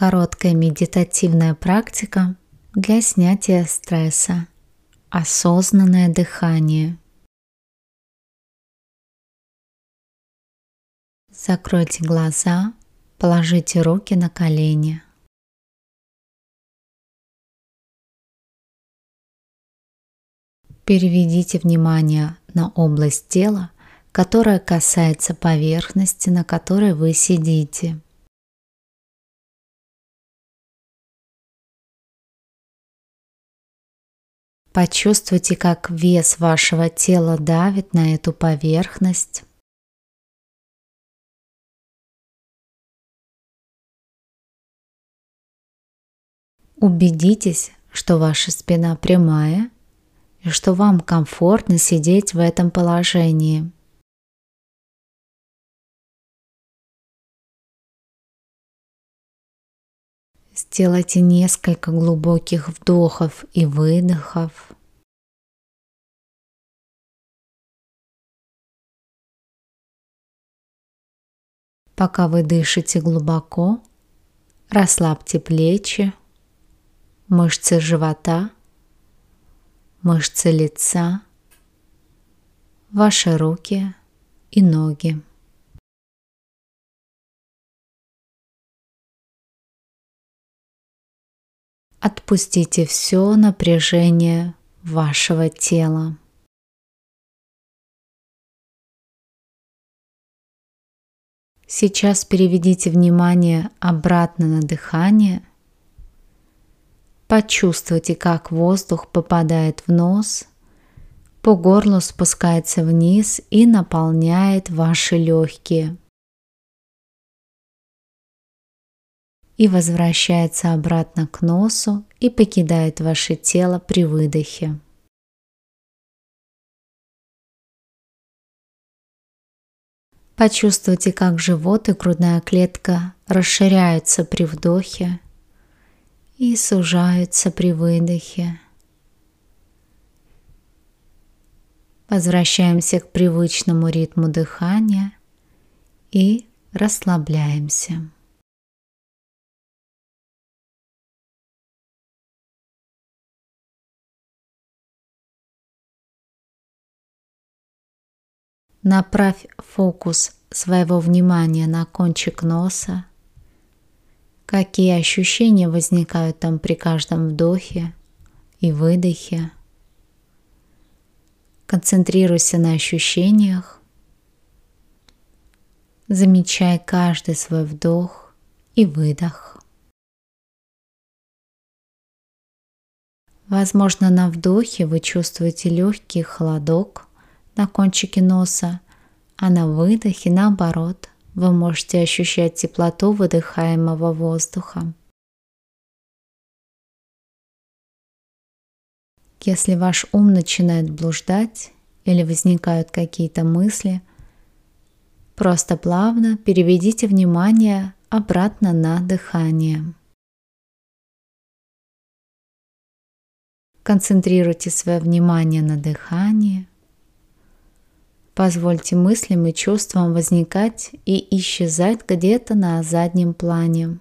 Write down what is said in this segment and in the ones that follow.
Короткая медитативная практика для снятия стресса. Осознанное дыхание. Закройте глаза, положите руки на колени. Переведите внимание на область тела, которая касается поверхности, на которой вы сидите. Почувствуйте, как вес вашего тела давит на эту поверхность. Убедитесь, что ваша спина прямая и что вам комфортно сидеть в этом положении. Сделайте несколько глубоких вдохов и выдохов. Пока вы дышите глубоко, расслабьте плечи, мышцы живота, мышцы лица, ваши руки и ноги. Отпустите все напряжение вашего тела. Сейчас переведите внимание обратно на дыхание. Почувствуйте, как воздух попадает в нос, по горлу спускается вниз и наполняет ваши легкие. И возвращается обратно к носу и покидает ваше тело при выдохе. Почувствуйте, как живот и грудная клетка расширяются при вдохе и сужаются при выдохе. Возвращаемся к привычному ритму дыхания и расслабляемся. Направь фокус своего внимания на кончик носа. Какие ощущения возникают там при каждом вдохе и выдохе? Концентрируйся на ощущениях. Замечай каждый свой вдох и выдох. Возможно, на вдохе вы чувствуете легкий холодок на кончике носа, а на выдохе, наоборот, вы можете ощущать теплоту выдыхаемого воздуха. Если ваш ум начинает блуждать или возникают какие-то мысли, просто плавно переведите внимание обратно на дыхание. Концентрируйте свое внимание на дыхании. Позвольте мыслям и чувствам возникать и исчезать где-то на заднем плане.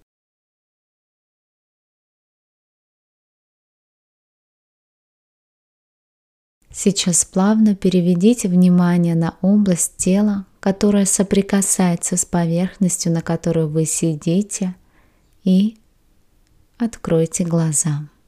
Сейчас плавно переведите внимание на область тела, которая соприкасается с поверхностью, на которой вы сидите, и откройте глаза.